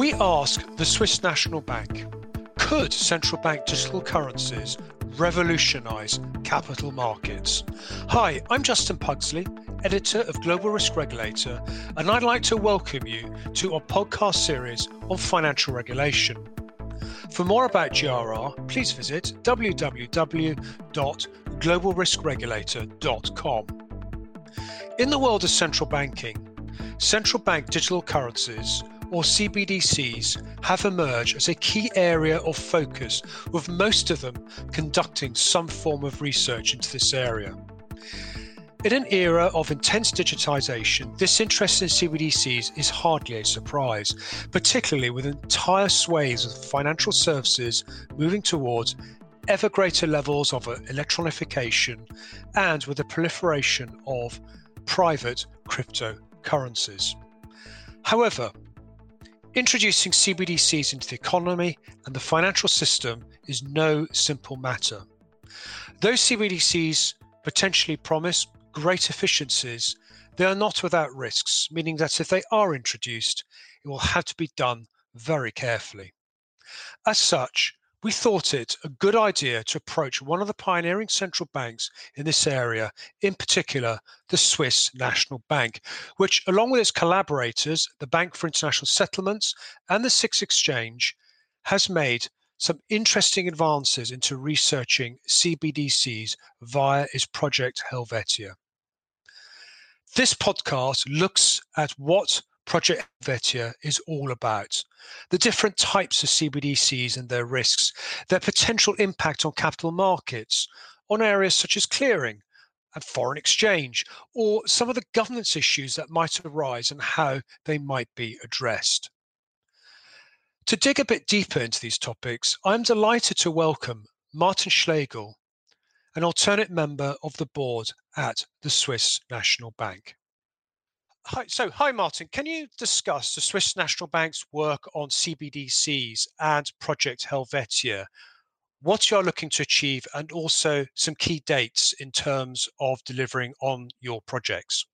We ask the Swiss National Bank, could central bank digital currencies revolutionise capital markets? Hi, I'm Justin Pugsley, editor of Global Risk Regulator, and I'd like to welcome you to our podcast series on financial regulation. For more about GRR, please visit www.globalriskregulator.com. In the world of central banking, central bank digital currencies, or CBDCs, have emerged as a key area of focus, with most of them conducting some form of research into this area. In an era of intense digitization, this interest in CBDCs is hardly a surprise, particularly with entire swathes of financial services moving towards ever greater levels of electronification and with the proliferation of private cryptocurrencies. However, introducing CBDCs into the economy and the financial system is no simple matter. Those CBDCs potentially promise great efficiencies, they are not without risks, meaning that if they are introduced, it will have to be done very carefully. As such, we thought it a good idea to approach one of the pioneering central banks in this area, in particular the Swiss National Bank, which, along with its collaborators, the Bank for International Settlements and the SIX Exchange, has made some interesting advances into researching CBDCs via its project Helvetia. This podcast looks at what Project Helvetia is all about, the different types of CBDCs and their risks, their potential impact on capital markets, on areas such as clearing and foreign exchange, or some of the governance issues that might arise and how they might be addressed. To dig a bit deeper into these topics, I'm delighted to welcome Martin Schlegel, an alternate member of the board at the Swiss National Bank. Hi, Martin. Can you discuss the Swiss National Bank's work on CBDCs and Project Helvetia, what you're looking to achieve, and also some key dates in terms of delivering on your projects?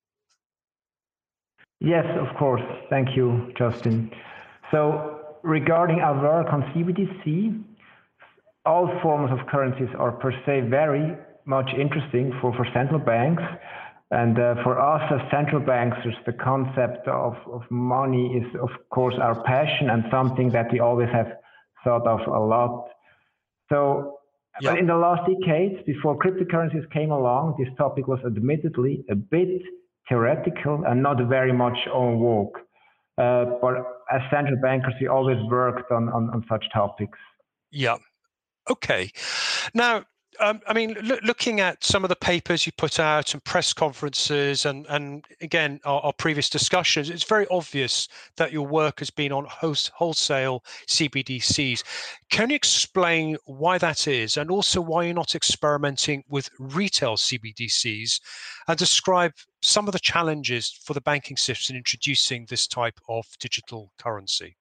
Yes, of course. Thank you, Justin. So regarding our work on CBDC, all forms of currencies are per se very much interesting for central banks. And for us as central bankers, the concept of money is, of course, our passion and something that we always have thought of a lot. So But in the last decades, before cryptocurrencies came along, this topic was admittedly a bit theoretical and not very much en vogue. But as central bankers, we always worked on such topics. Yeah. Okay. Now, looking at some of the papers you put out and press conferences and again, our previous discussions, it's very obvious that your work has been on wholesale CBDCs. Can you explain why that is, and also why you're not experimenting with retail CBDCs, and describe some of the challenges for the banking system in introducing this type of digital currency?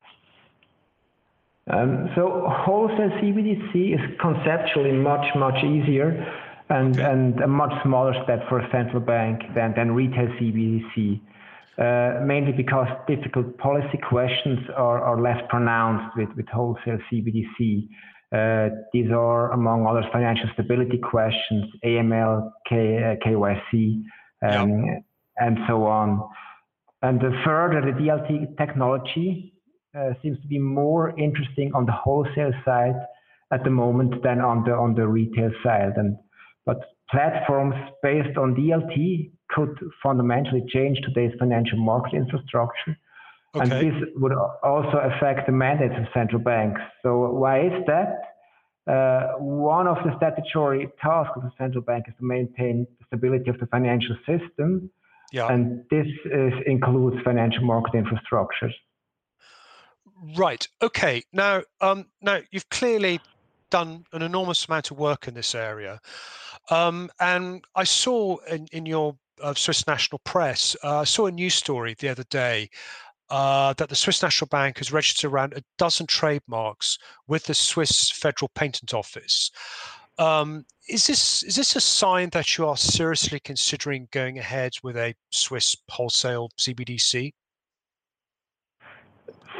So wholesale CBDC is conceptually much easier and a much smaller step for a central bank than retail CBDC, mainly because difficult policy questions are less pronounced with wholesale CBDC. These are, among others, financial stability questions, AML, KYC, and so on. And further, the DLT technology seems to be more interesting on the wholesale side at the moment than on the retail side. But platforms based on DLT could fundamentally change today's financial market infrastructure. Okay. And this would also affect the mandates of central banks. So why is that? One of the statutory tasks of the central bank is to maintain the stability of the financial system. Yeah. And this includes financial market infrastructures. Right. Okay. Now you've clearly done an enormous amount of work in this area, and I saw in your Swiss National Press, I saw a news story the other day that the Swiss National Bank has registered around a dozen trademarks with the Swiss Federal Patent Office. Is this a sign that you are seriously considering going ahead with a Swiss wholesale CBDC?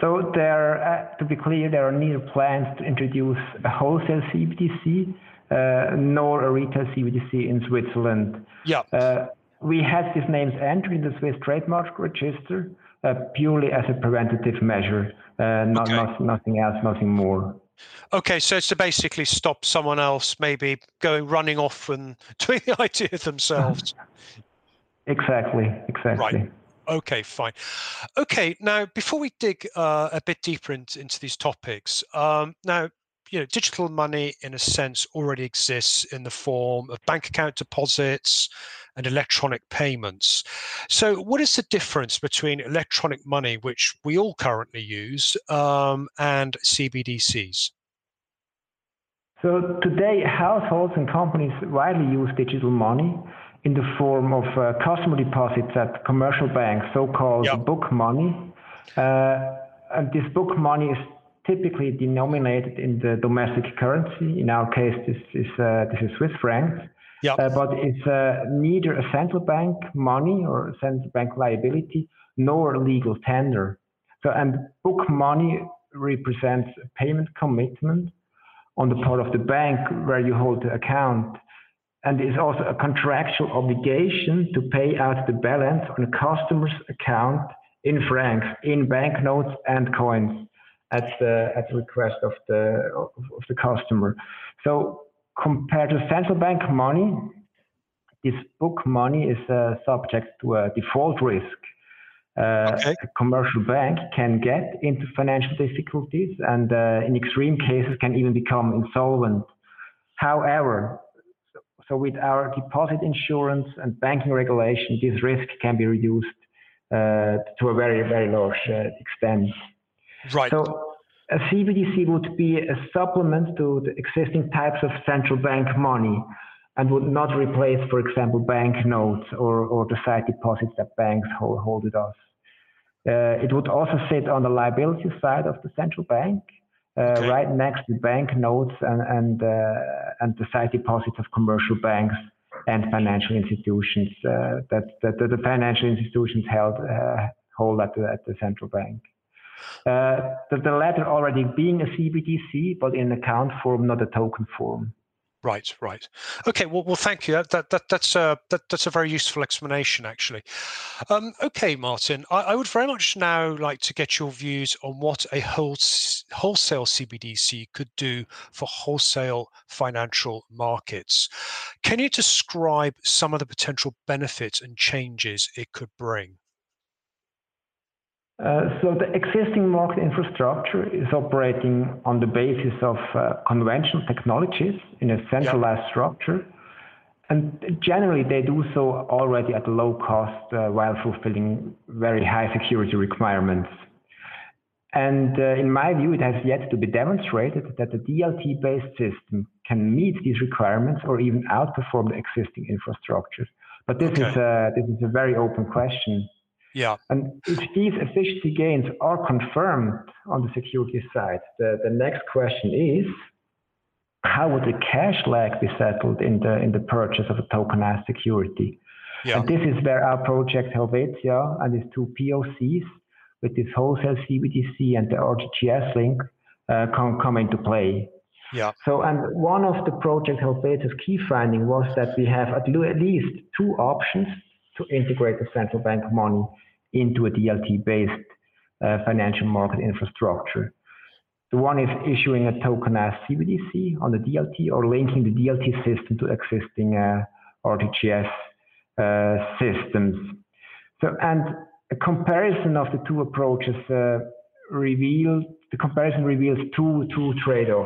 So to be clear, there are neither plans to introduce a wholesale CBDC nor a retail CBDC in Switzerland. Yeah. We had these names entered in the Swiss Trademark Register purely as a preventative measure, nothing else, nothing more. Okay, so it's to basically stop someone else maybe running off and doing the idea themselves. Exactly. Right. Okay, fine. Okay, now before we dig a bit deeper into these topics, now, digital money in a sense already exists in the form of bank account deposits and electronic payments. So what is the difference between electronic money, which we all currently use, and CBDCs? So today, households and companies widely use digital money in the form of customer deposits at commercial banks, so-called book money. And this book money is typically denominated in the domestic currency. In our case, this is Swiss francs. But it's neither a central bank money or a central bank liability, nor a legal tender. So, and book money represents a payment commitment on the part of the bank where you hold the account, and is also a contractual obligation to pay out the balance on a customer's account in francs, in banknotes and coins, at the request of the customer. So compared to central bank money, this book money is subject to a default risk. A commercial bank can get into financial difficulties and in extreme cases can even become insolvent. However, so with our deposit insurance and banking regulation, this risk can be reduced to a very, very large extent. Right. So a CBDC would be a supplement to the existing types of central bank money and would not replace, for example, banknotes or the sight deposits that banks hold with us. It would also sit on the liability side of the central bank, right next to banknotes and the sight deposits of commercial banks and financial institutions that the financial institutions hold at the central bank. The latter already being a CBDC, but in account form, not a token form. Right. Okay. Well, thank you. That's a very useful explanation, actually. Okay, Martin. I would very much now like to get your views on what a wholesale CBDC could do for wholesale financial markets. Can you describe some of the potential benefits and changes it could bring? So the existing market infrastructure is operating on the basis of conventional technologies in a centralized structure. And generally, they do so already at a low cost while fulfilling very high security requirements. And in my view, it has yet to be demonstrated that the DLT-based system can meet these requirements or even outperform the existing infrastructure. But this is a very open question. Yeah. And if these efficiency gains are confirmed on the security side, the next question is, how would the cash lag be settled in the purchase of a tokenized security? Yeah. And this is where our project Helvetia and its two POCs with this wholesale CBDC and the RTGS link come into play. Yeah. So, and one of the project Helvetia's key finding was that we have at least two options to integrate the central bank money into a DLT-based financial market infrastructure. The one is issuing a tokenized CBDC on the DLT or linking the DLT system to existing RTGS systems. So, and a comparison of the two approaches reveals two trade-offs.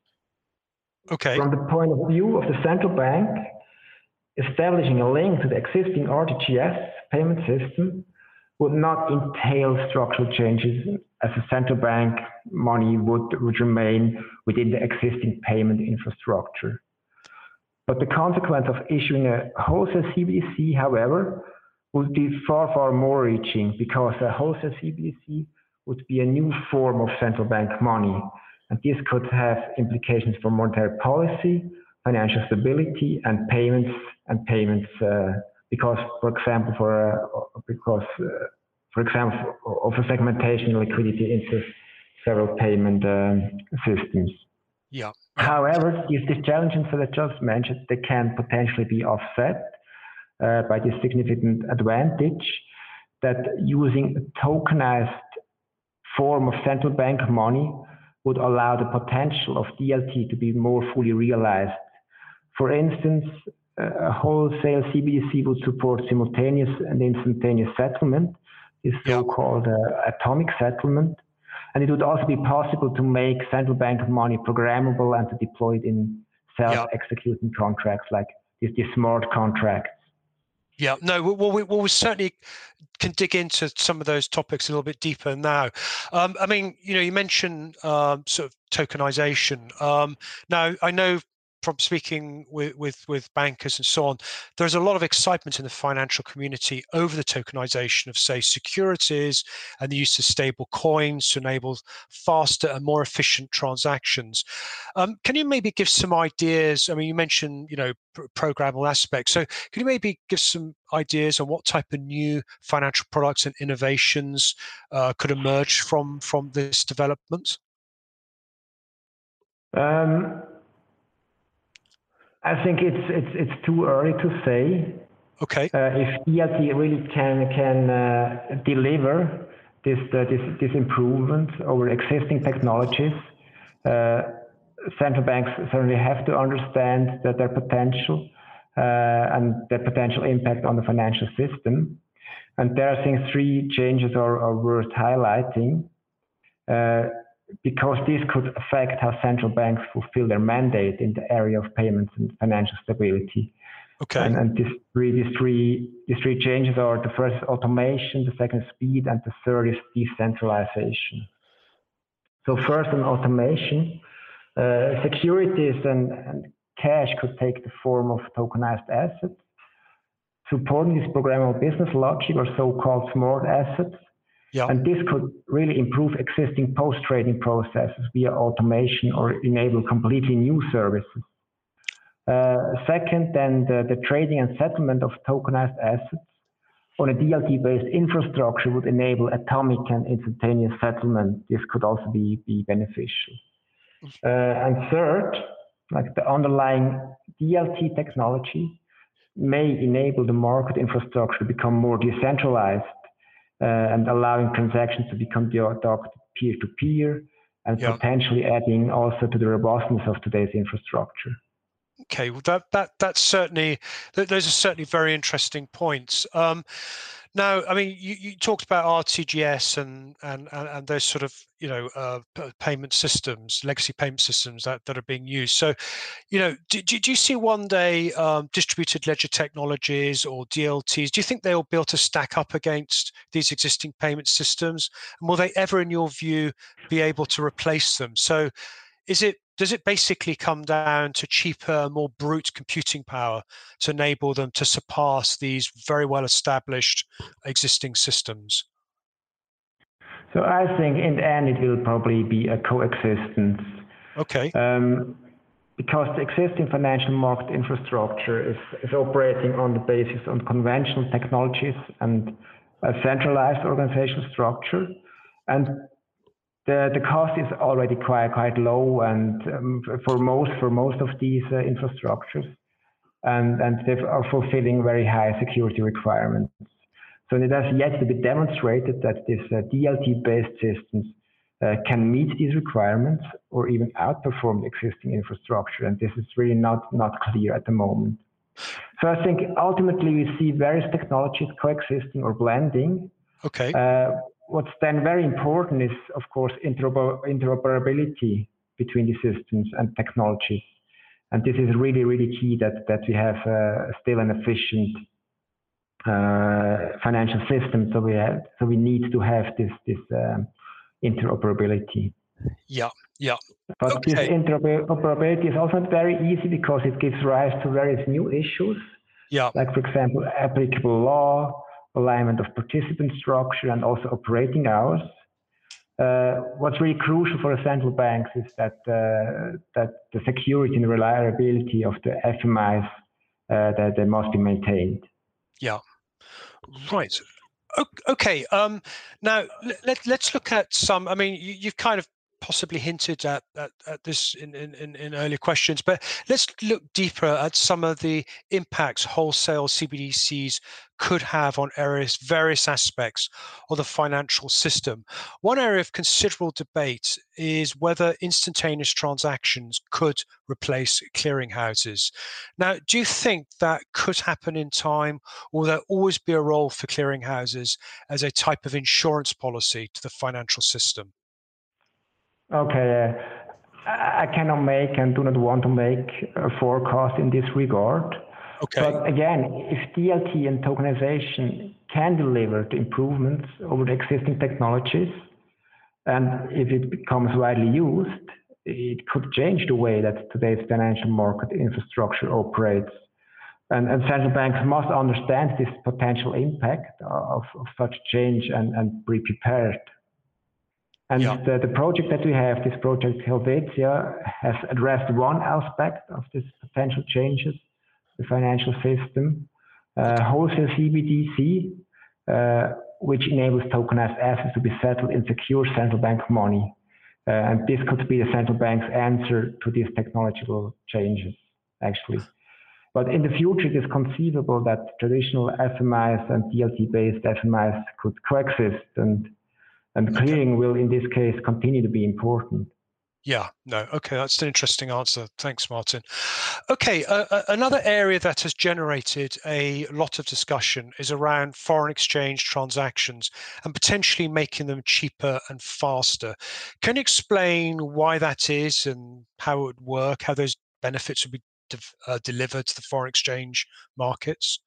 Okay. From the point of view of the central bank, establishing a link to the existing RTGS payment system would not entail structural changes, as the central bank money would remain within the existing payment infrastructure. But the consequence of issuing a wholesale CBDC, however, would be far, far more reaching, because a wholesale CBDC would be a new form of central bank money. And this could have implications for monetary policy, financial stability, and payments, because, for example, for example, of a segmentation liquidity into several payment systems. Yeah. However, these challenges that I just mentioned, they can potentially be offset by this significant advantage that using a tokenized form of central bank money would allow the potential of DLT to be more fully realized. For instance, a wholesale CBDC would support simultaneous and instantaneous settlement, this so-called atomic settlement. And it would also be possible to make central bank money programmable and to deploy it in self-executing contracts like these smart contracts. Yeah, no, we certainly can dig into some of those topics a little bit deeper now. I mean, you mentioned sort of tokenization. Now, I know from speaking with bankers and so on, there's a lot of excitement in the financial community over the tokenization of, say, securities and the use of stable coins to enable faster and more efficient transactions. Can you maybe give some ideas? I mean, you mentioned, programmable aspects. So can you maybe give some ideas on what type of new financial products and innovations could emerge from this development? I think it's too early to say. Okay. If DLT really can deliver this improvement over existing technologies, central banks certainly have to understand that their potential and their potential impact on the financial system. And there, I think three changes are worth highlighting. Because this could affect how central banks fulfill their mandate in the area of payments and financial stability. Okay. And these three changes are: the first is automation, the second is speed, and the third is decentralization. So first on automation, securities and cash could take the form of tokenized assets. Supporting this programmable business logic or so-called smart assets. Yeah. And this could really improve existing post-trading processes via automation or enable completely new services. Second, then the trading and settlement of tokenized assets on a DLT-based infrastructure would enable atomic and instantaneous settlement. This could also be beneficial. And third, like the underlying DLT technology may enable the market infrastructure to become more decentralized, and allowing transactions to become conducted peer-to-peer, and potentially adding also to the robustness of today's infrastructure. Okay, well, that's certainly, those are certainly very interesting points. Now, I mean, you talked about RTGS and those sort of payment systems, legacy payment systems that are being used. So, do you see one day distributed ledger technologies or DLTs? Do you think they'll be able to stack up against these existing payment systems? And will they ever, in your view, be able to replace them? So, does it basically come down to cheaper, more brute computing power to enable them to surpass these very well-established existing systems? So I think in the end it will probably be a coexistence. Okay. Because the existing financial market infrastructure is operating on the basis on conventional technologies and a centralized organizational structure, and the cost is already quite low, and for most of these infrastructures, and they are fulfilling very high security requirements. So it has yet to be demonstrated that these DLT-based systems can meet these requirements or even outperform the existing infrastructure, and this is really not clear at the moment. So I think ultimately we see various technologies coexisting or blending. Okay. What's then very important is, of course, interoperability between the systems and technologies. And this is really, really key that we have still an efficient financial system. So we need to have this interoperability. Yeah, yeah. But this interoperability is also not very easy because it gives rise to various new issues. Yeah. Like, for example, applicable law, alignment of participant structure, and also operating hours. What's really crucial for the central banks is that the security and reliability of the FMIs that they must be maintained. Yeah, right. Okay. Now let's look at some. I mean, you've kind of possibly hinted at this in earlier questions, but let's look deeper at some of the impacts wholesale CBDCs could have on various aspects of the financial system. One area of considerable debate is whether instantaneous transactions could replace clearinghouses. Now, do you think that could happen in time, or will there always be a role for clearinghouses as a type of insurance policy to the financial system? Okay, I cannot make and do not want to make a forecast in this regard. Okay. But again, if DLT and tokenization can deliver the improvements over the existing technologies, and if it becomes widely used, it could change the way that today's financial market infrastructure operates. And central banks must understand this potential impact of such change and be prepared. And the project that we have, this project Helvetia, has addressed one aspect of these potential changes, the financial system, wholesale CBDC, which enables tokenized assets to be settled in secure central bank money. And this could be the central bank's answer to these technological changes, actually. But in the future, it is conceivable that traditional FMIs and DLT-based FMIs could coexist, and clearing will, in this case, continue to be important. Yeah, no, okay, that's an interesting answer. Thanks, Martin. Okay, another area that has generated a lot of discussion is around foreign exchange transactions and potentially making them cheaper and faster. Can you explain why that is and how it would work, how those benefits would be delivered to the foreign exchange markets?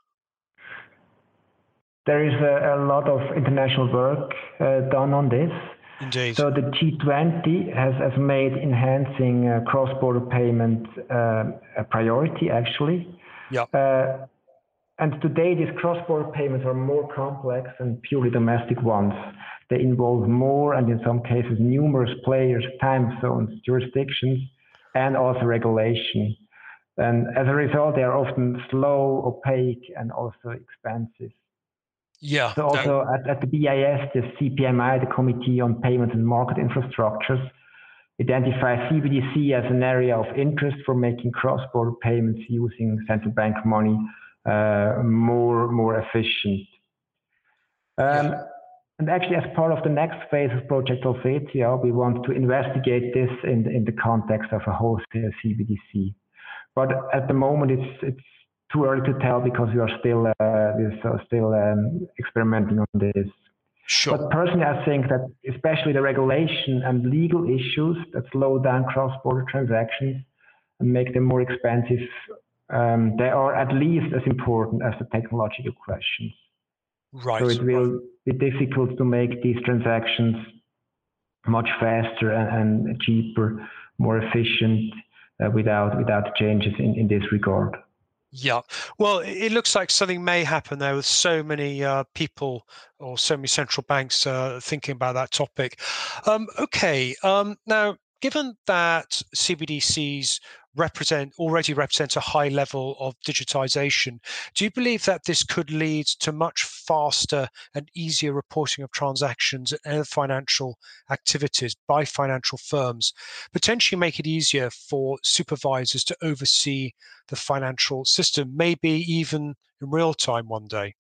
There is a lot of international work done on this. Indeed. So the G20 has made enhancing cross-border payment a priority, actually. Yeah. And today, these cross-border payments are more complex than purely domestic ones. They involve more, and in some cases, numerous players, time zones, jurisdictions, and also regulation. And as a result, they are often slow, opaque, and also expensive. Yeah. So also at the BIS, the CPMI, the Committee on Payments and Market Infrastructures, identifies CBDC as an area of interest for making cross-border payments using central bank money more efficient. And actually, as part of the next phase of Project Helvetia, we want to investigate this in the context of a wholesale CBDC. But at the moment, it's too early to tell because we are still experimenting on this. Sure. But personally, I think that especially the regulation and legal issues that slow down cross-border transactions and make them more expensive, they are at least as important as the technological questions. Right. So it will be difficult to make these transactions much faster and cheaper, more efficient without changes in this regard. Yeah, well, it looks like something may happen there with so many people or so many central banks thinking about that topic. Okay, now, given that CBDCs already represent a high level of digitization, do you believe that this could lead to much faster and easier reporting of transactions and other financial activities by financial firms, potentially make it easier for supervisors to oversee the financial system, maybe even in real time one day?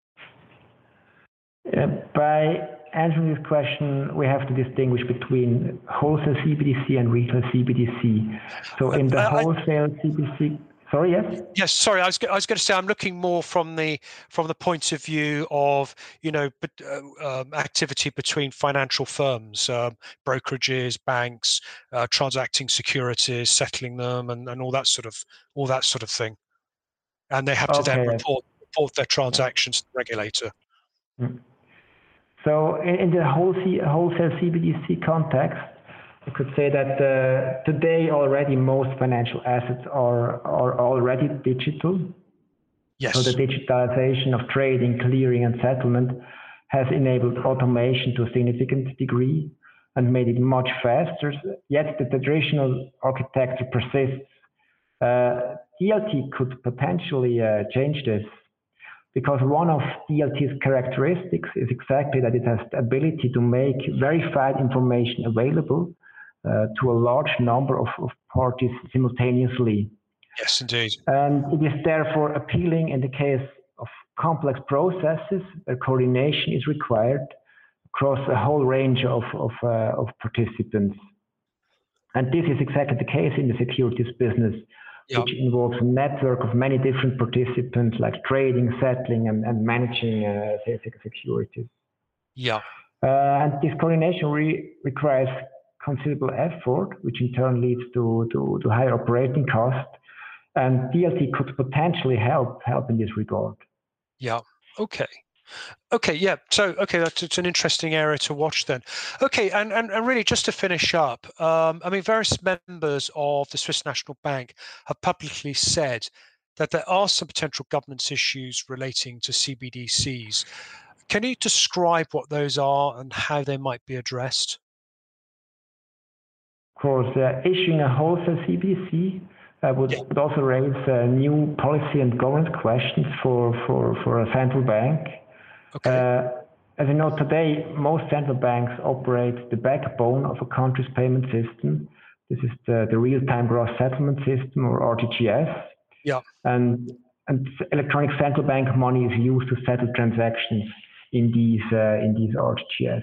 By answering this question, we have to distinguish between wholesale CBDC and retail CBDC. So in the wholesale CBDC, sorry, yes? Yes, sorry. I was going to say I'm looking more from the point of view of activity between financial firms, brokerages, banks, transacting securities, settling them, and all that sort of thing. And they have to then report their transactions to the regulator. So in the wholesale CBDC context, I could say that today already most financial assets are already digital. Yes. So the digitalization of trading, clearing, and settlement has enabled automation to a significant degree and made it much faster. Yet the traditional architecture persists. DLT could potentially change this. because one of DLT's characteristics is exactly that it has the ability to make verified information available to a large number of parties simultaneously. Yes, indeed. And it is therefore appealing in the case of complex processes where coordination is required across a whole range of participants. And this is exactly the case in the securities business, which involves a network of many different participants like trading, settling, and managing securities. Yeah. And this coordination requires considerable effort, which in turn leads to higher operating costs. And DLT could potentially help in this regard. Yeah. Okay. Yeah. So, that's an interesting area to watch then. Okay. And really just to finish up, I mean, various members of the Swiss National Bank have publicly said that there are some potential governance issues relating to CBDCs. Can you describe what those are and how they might be addressed? Of course, issuing a wholesale CBDC would also raise new policy and governance questions for a central bank. Okay. As you know, today, most central banks operate the backbone of a country's payment system. This is the real-time gross settlement system, or RTGS. Yeah. And electronic central bank money is used to settle transactions in these RTGS.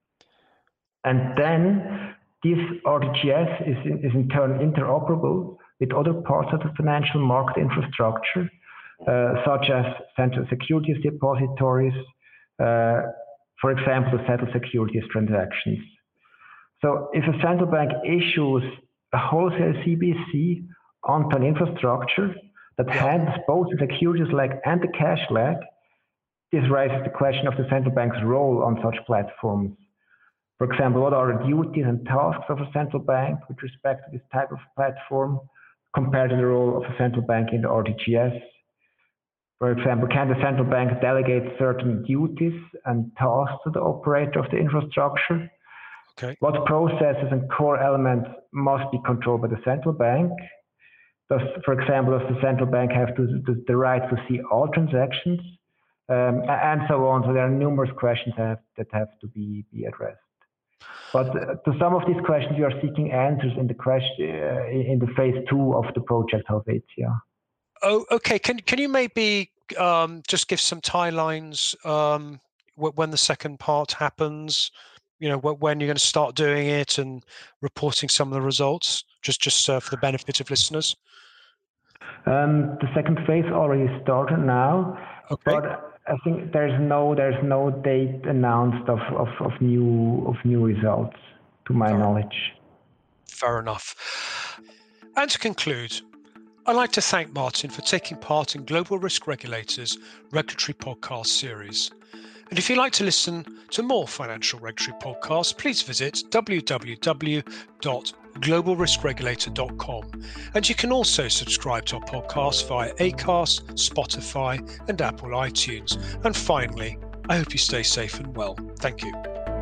And then this RTGS is in turn interoperable with other parts of the financial market infrastructure, such as central securities depositories, for example, to settle securities transactions. So if a central bank issues a wholesale CBDC onto an infrastructure that handles both the securities leg and the cash leg, this raises the question of the central bank's role on such platforms. For example, what are the duties and tasks of a central bank with respect to this type of platform compared to the role of a central bank in the RTGS? For example, can the central bank delegate certain duties and tasks to the operator of the infrastructure? Okay. What processes and core elements must be controlled by the central bank? Does, for example, does the central bank have the right to see all transactions? And so on. So there are numerous questions that have to be addressed. But to some of these questions, we are seeking answers in the phase 2 of the project Helvetia. Oh, okay. Can you maybe just give some timelines when the second part happens? You know, when you're going to start doing it and reporting some of the results, just for the benefit of listeners. The second phase already started now, but I think there's no date announced of new results, to my knowledge. Fair enough. And to conclude, I'd like to thank Martin for taking part in Global Risk Regulator's regulatory podcast series. And if you'd like to listen to more financial regulatory podcasts, please visit www.globalriskregulator.com. And you can also subscribe to our podcast via Acast, Spotify, and Apple iTunes. And finally, I hope you stay safe and well. Thank you.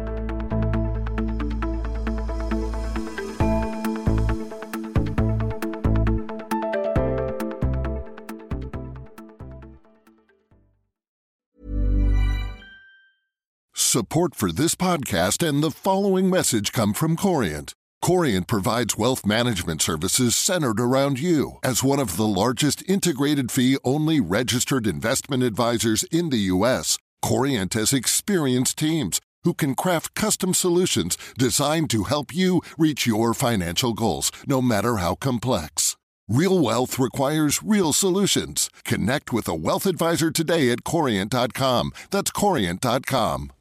Support for this podcast and the following message come from Corient. Corient provides wealth management services centered around you. As one of the largest integrated fee-only registered investment advisors in the U.S., Corient has experienced teams who can craft custom solutions designed to help you reach your financial goals, no matter how complex. Real wealth requires real solutions. Connect with a wealth advisor today at Corient.com. That's Corient.com.